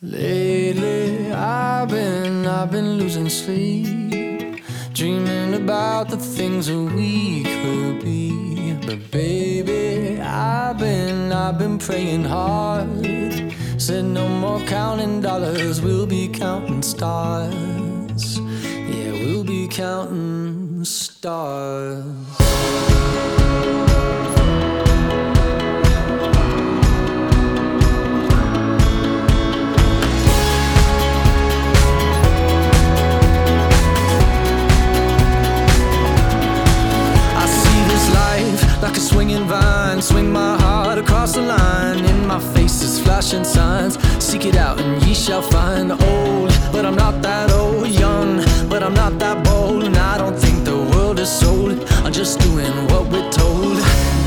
Lately I've been losing sleep, dreaming about the things that we could be. But baby, I've been praying hard. Said no more counting dollars, we'll be counting stars. Yeah, we'll be counting stars. Like a swinging vine, swing my heart across the line. In my face is flashing signs. Seek it out and ye shall find. Old, but I'm not that old. Young, but I'm not that bold. And I don't think the world is sold. I'm just doing what we're told.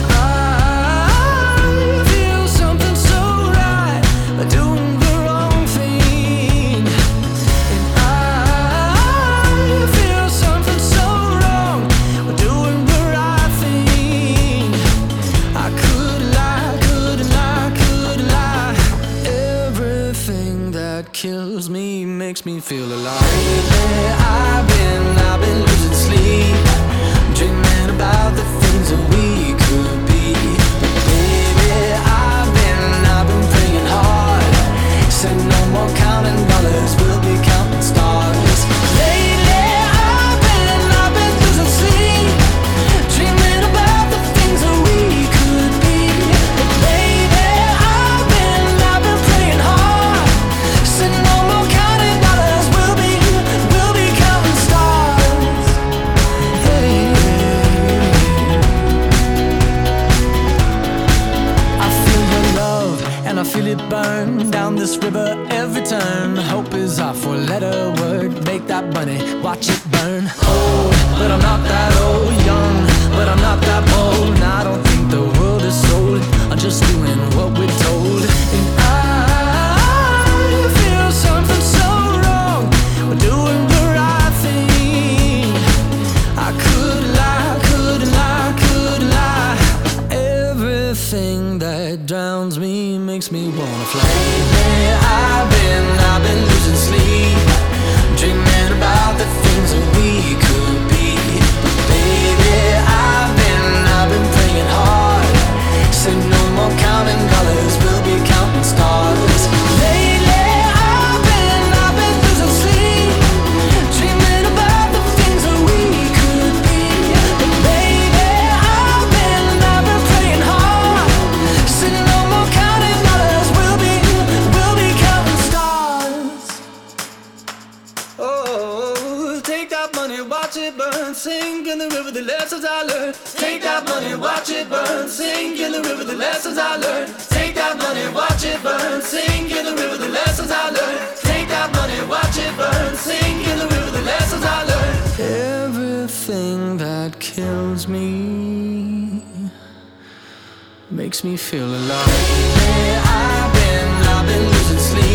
I feel something so right, doing the wrong thing. And I feel something so wrong, doing the right thing. I couldn't lie. Everything that kills me makes me feel alive. Lately I've been losing sleep, dreaming about the things that we could be. But baby, I've been praying hard. Said no more counting dollars, we'll be counting stars. Lately I've been losing sleep, dreaming about the things that we could be. But baby, I've been praying hard. Said no more counting dollars, we'll be counting stars. Hey. I feel your love and I feel it burn down this river every turn. Hope is our four-letter word. Make that money, watch it burn. Old, but I'm not that old. Young, but I'm not that bold. And I don't think the world is sold. I'm just doing what we're told. And I feel something so wrong, we're doing the right thing. I couldn't lie. Everything that drowns me makes me wanna fly. Lately I've been losing sleep, dreaming about the things that we could be. But baby, I've been praying hard. Said no more counting dollars, we'll be counting stars. Lately I've been losing sleep, dreaming about the things that we could be. But baby, I've been praying hard. Said no more counting dollars, we'll be counting stars. Oh, take that money, watch it burn, sink in the river, the lessons I learned. Take that money, watch it burn, sink in the river, the lessons I learned. Take that money, watch it burn, sink in the river, the lessons I learned. Take that money, watch it burn, sink in the river, the lessons I learned. Everything that kills me makes me feel alive. Lately I've been losing sleep,